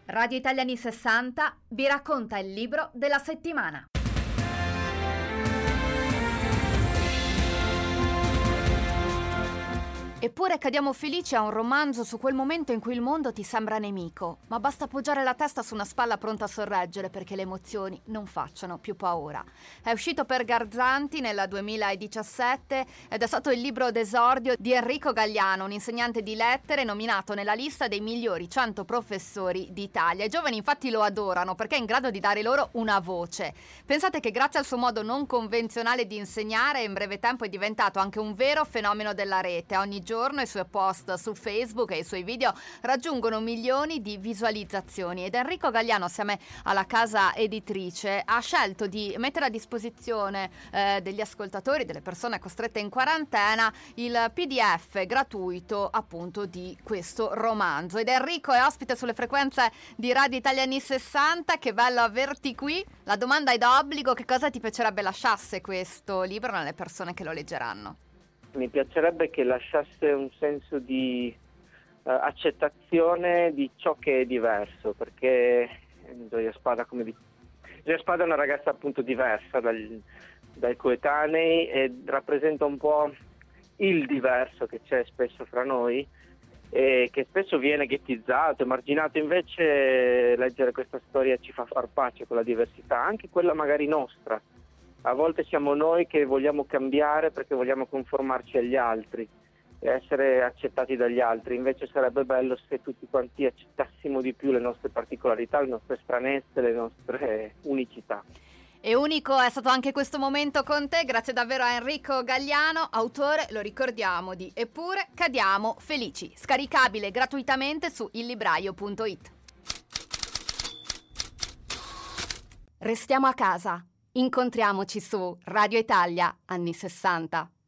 Radio Italia anni 60 vi racconta il libro della settimana. Eppure Cadiamo felici è un romanzo su quel momento in cui il mondo ti sembra nemico, ma basta appoggiare la testa su una spalla pronta a sorreggere perché le emozioni non facciano più paura. È uscito per Garzanti nel 2017 ed è stato il libro d'esordio di Enrico Gagliano, un insegnante di lettere nominato nella lista dei migliori 100 professori d'Italia. I giovani infatti lo adorano perché è in grado di dare loro una voce. Pensate che grazie al suo modo non convenzionale di insegnare in breve tempo è diventato anche un vero fenomeno della rete. Ogni giorno i suoi post su Facebook e i suoi video raggiungono milioni di visualizzazioni ed Enrico Gagliano, assieme alla casa editrice, ha scelto di mettere a disposizione degli ascoltatori, delle persone costrette in quarantena, il PDF gratuito appunto di questo romanzo. Ed Enrico è ospite sulle frequenze di Radio Italia anni 60, che bello averti qui. La domanda è d'obbligo: che cosa ti piacerebbe lasciasse questo libro nelle persone che lo leggeranno? Mi piacerebbe che lasciasse un senso di accettazione di ciò che è diverso, perché Gioia Spada è una ragazza appunto diversa dai coetanei e rappresenta un po' il diverso che c'è spesso fra noi e che spesso viene ghettizzato, emarginato. Invece leggere questa storia ci fa far pace con la diversità, anche quella magari nostra. A volte siamo noi che vogliamo cambiare perché vogliamo conformarci agli altri e essere accettati dagli altri. Invece sarebbe bello se tutti quanti accettassimo di più le nostre particolarità, le nostre stranezze, le nostre unicità. E unico è stato anche questo momento con te, grazie davvero a Enrico Gagliano, autore, lo ricordiamo, di Eppure Cadiamo felici, scaricabile gratuitamente su illibraio.it. Restiamo a casa. Incontriamoci su Radio Italia anni 60.